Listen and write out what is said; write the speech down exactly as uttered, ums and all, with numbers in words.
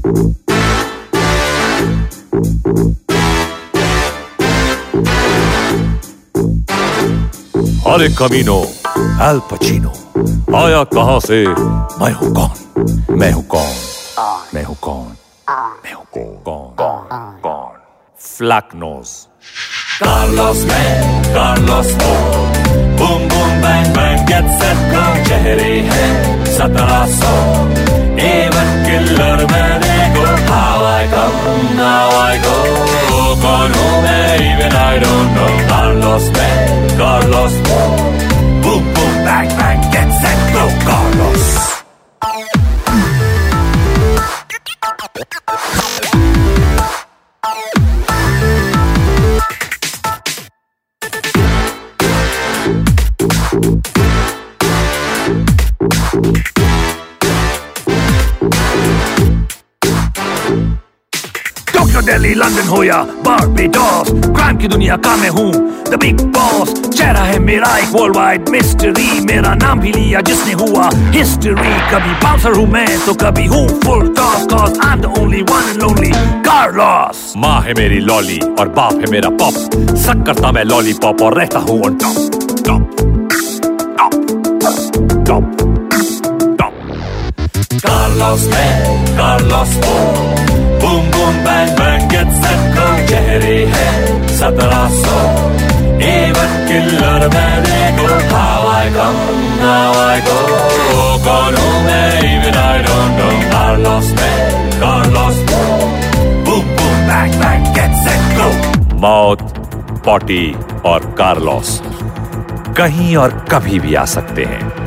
अरे कमीनो, एल पचीनो आया कहां से? मैं हूं कौन? मैं हूं कौन? मैं हूं कौन? मैं हूं कौन? कौन? कौन? फ्लैक नोज कार्लोस में, कार्लोस को boom boom bang bang get set go. चेहरे हैं सत्रह सौ, एवन किलर में देखो। How I come, how I go, कौन हूँ मैं? Even I don't know. Carlos में, कार्लोस को boom boom bang bang get set go. Carlos Tokyo Delhi London हो या बारबेडोस, क्राइम की दुनिया का मैं हूँ द बिग बॉस। चेहरा है मेरा एक वर्ल्ड वाइड मिस्ट्री, मेरा नाम भी लिया जिसने हुआ हिस्ट्री। कभी बाउंसर हूँ मैं तो कभी हूँ full toss, cause I am the only one and only Carlos. माँ है मेरी लॉली और बाप है मेरा पॉप, सक करता मैं लॉलीपॉप और रहता हूँ on top top top top top. Carlos में, कार्लोस को boom boom bang bang get set go. चेहरे हैं सत्रह सौ, एवन किलर में देखो। How I come, how I go, कौन हूँ मैं? Even I don't know. Carlos में, कार्लोस को boom boom bang bang get set go. मौत, पॉटी और कार्लोस कहीं और कभी भी आ सकते हैं।